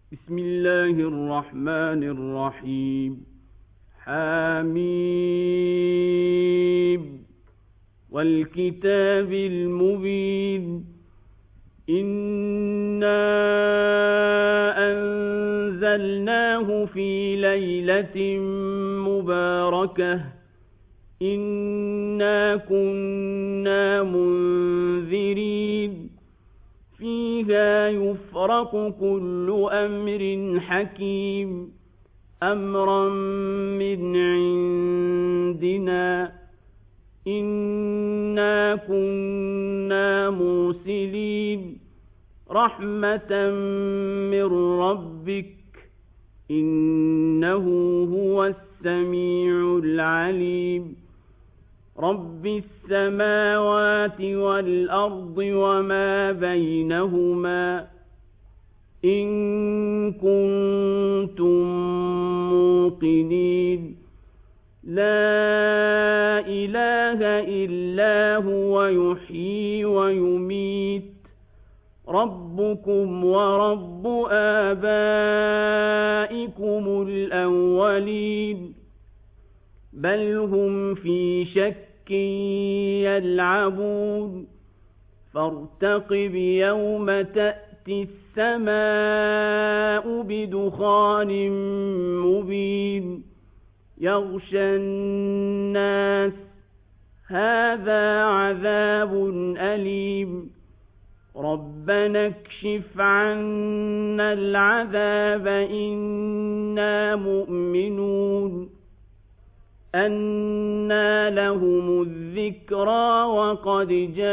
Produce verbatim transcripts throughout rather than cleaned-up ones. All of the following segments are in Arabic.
بسم الله الرحمن الرحيم. حميم والكتاب المبين. إنا أنزلناه في ليلة مباركة إنا كنا منذرين فيها يفرق كل أمر حكيم أمرا من عندنا إنا كنا مرسلين رحمة من ربك إنه هو السميع العليم رب السماوات والأرض وما بينهما إن كنتم موقنين لا إله إلا هو يحيي ويميت ربكم ورب آبائكم الأولين بل هم في شك يلعبون فارتقب يوم تأتي السماء بدخان مبين يغشى الناس هذا عذاب أليم ربنا اكشف عنا العذاب إنا مؤمنون أنى لهم الذكرى وقد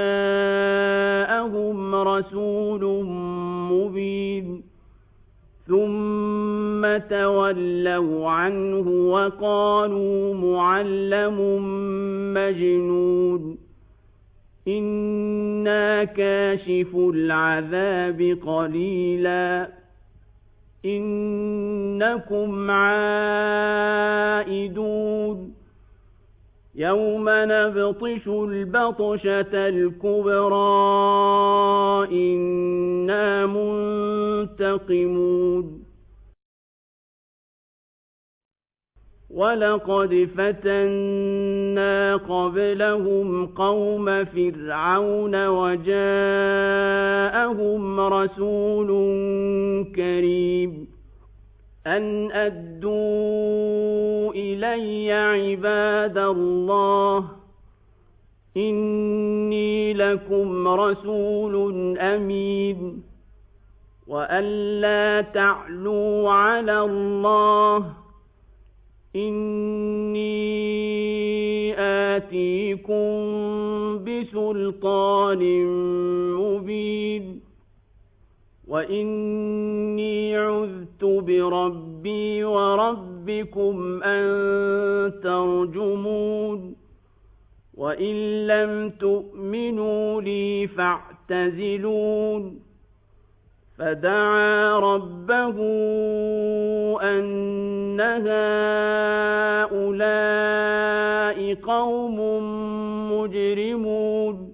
جاءهم رسول مبين ثم تولوا عنه وقالوا معلم مجنون إنا كاشف العذاب قليلا إنكم عائدون يوم نبطش البطشة الكبرى إنا منتقمون ولقد فتنا قبلهم قوم فرعون وجاءهم رسول كريم أن أدوا إلي عباد الله إني لكم رسول أمين وأن لا تعلوا على الله إني آتيكم بسلطان مبين وإني عذت بربي وربكم أن ترجمون وإن لم تؤمنوا لي فاعتزلون فدعا ربه أن هؤلاء قوم مجرمون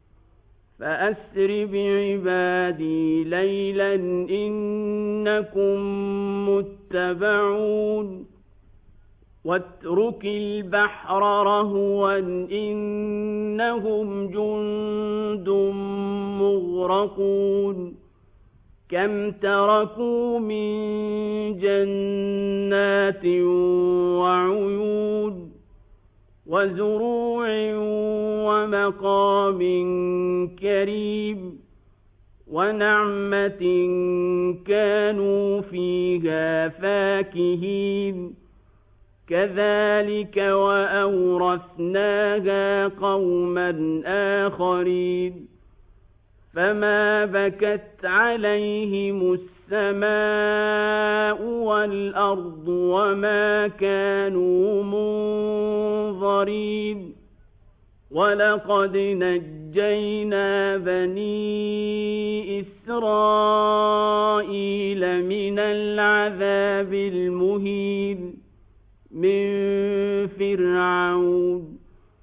فأسر بعبادي ليلا إنكم متبعون واترك البحر رهوا إنهم جند مغرقون كم تركوا من جنات وعيون وزروع ومقام كريم ونعمة كانوا فيها فاكهين كذلك وأورثناها قوما آخرين فما بكت عليهم السماء والأرض وما كانوا منظرين ولقد نجينا بني إسرائيل من العذاب المهين من فرعون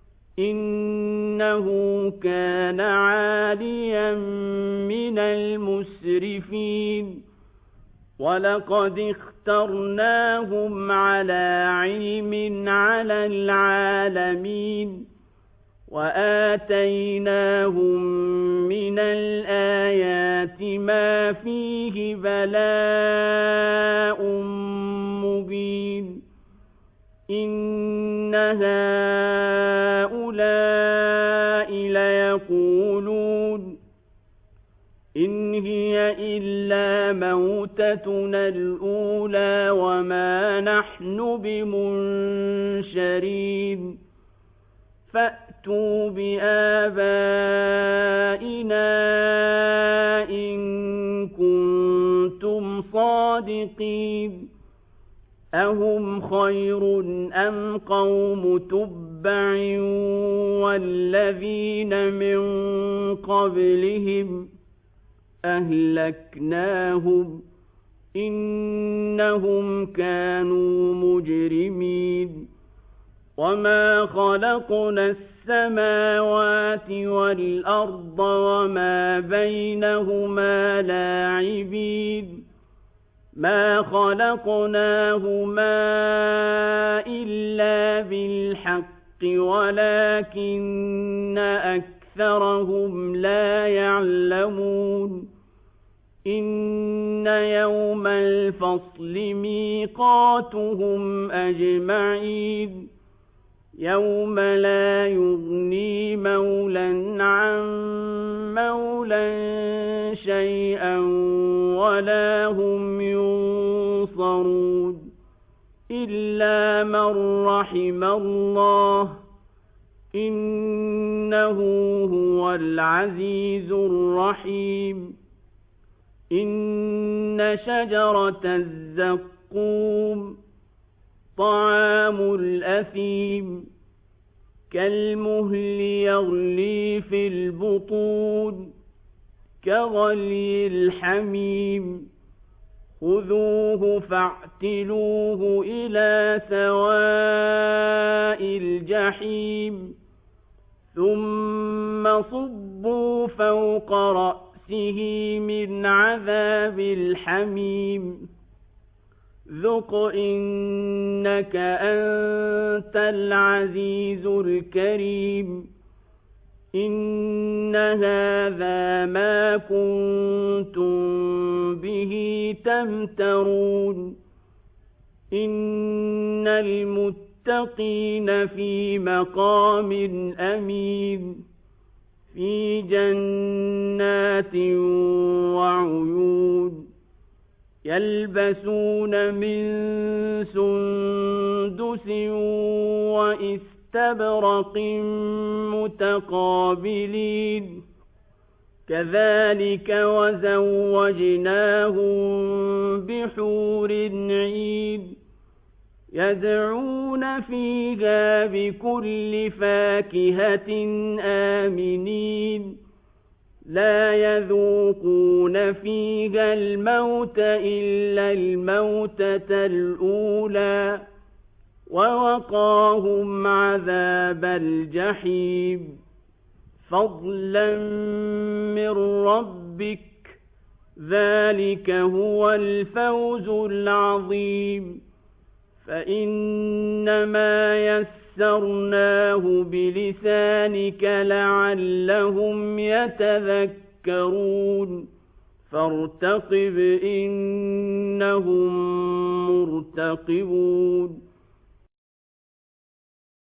إنه كان عاليا من المسرفين وَلَقَدِ اخْتَرْنَاهُمْ عَلَى عِلْمٍ عَلَى الْعَالَمِينَ وَآتَيْنَاهُمْ مِنَ الْآيَاتِ مَا فِيهِ بَلَاءٌ مُبِينٌ إِنَّ هَؤُلَاءِ لَيَقُولُونَ إِنْ هِيَ إِلَّا مَوْتَتُنَا الْأُولَى وَمَا نَحْنُ بِمُنشَرِينَ فَأْتُوا بِآبَائِنَا إِن كُنتُمْ صَادِقِينَ أَهُمْ خَيْرٌ أَمْ قَوْمُ تُبَّعٍ وَالَّذِينَ مِن قَبْلِهِمْ أَهْلَكْنَاهُمْ إِنَّهُمْ كَانُوا مُجْرِمِينَ وَمَا خَلَقْنَا السَّمَاوَاتِ وَالْأَرْضَ وَمَا بَيْنَهُمَا لَاعِبِينَ مَا خَلَقْنَاهُمَا إِلَّا بِالْحَقِّ وَلَكِنَّ أَكْثَرَهُمْ لَا يَعْلَمُونَ إِنَّ يَوْمَ الْفَصْلِ مِيقَاتُهُمْ أَجْمَعِينَ يَوْمَ لَا يُغْنِي مَوْلًى عَن مَّوْلًى شَيْئًا وَلَا هُمْ يُنصَرُونَ إِلَّا مَن رَّحِمَ اللَّهُ إِنَّهُ هُوَ الْعَزِيزُ الرَّحِيمُ إِنَّ شَجَرَتَ الزَّقُّومِ طَعَامُ الْأَثِيمِ كَالْمُهْلِ يَغْلِي فِي الْبُطُونِ كَغَلْيِ الْحَمِيمِ خُذُوهُ فَاعْتِلُوهُ إِلَى سَوَاءِ الْجَحِيمِ ثُمَّ صُبُّوا فَوْقَ رَأْسِهِ مِنْ عَذَابِ الْحَمِيمِ ذُقْ إِنَّكَ أَنْتَ الْعَزِيزُ الْكَرِيمُ إِنَّ هَذَا مَا كُنتُم بِهِ تَمْتَرُونَ إِنَّ الْمُتَّقِينَ فِي مَقَامٍ أَمِينٍ فِي جَنَّاتٍ وَعُيُونٍ يَلْبَسُونَ مِن سُندُسٍ وَإِسْتَبْرَقٍ مُتَقَابِلِينَ كَذَلِكَ وَزَوَّجْنَاهُم بِحُورٍ عِينٍ يَدْعُونَ فِيهَا بِكُلِّ فَاكِهَةٍ آمِنِينَ لَا يَذُوقُونَ فِيهَا الْمَوْتَ إِلَّا الْمَوْتَةَ الْأُولَى وَوَقَاهُمْ عَذَابَ الْجَحِيمِ فَضْلًا مِّن رَّبِّكَ ذَلِكَ هُوَ الْفَوْزُ الْعَظِيمُ فَإِنَّمَا يَسَّرْنَاهُ بِلِسَانِكَ لَعَلَّهُمْ يَتَذَكَّرُونَ فَارْتَقِبْ إِنَّهُم مُّرْتَقِبُونَ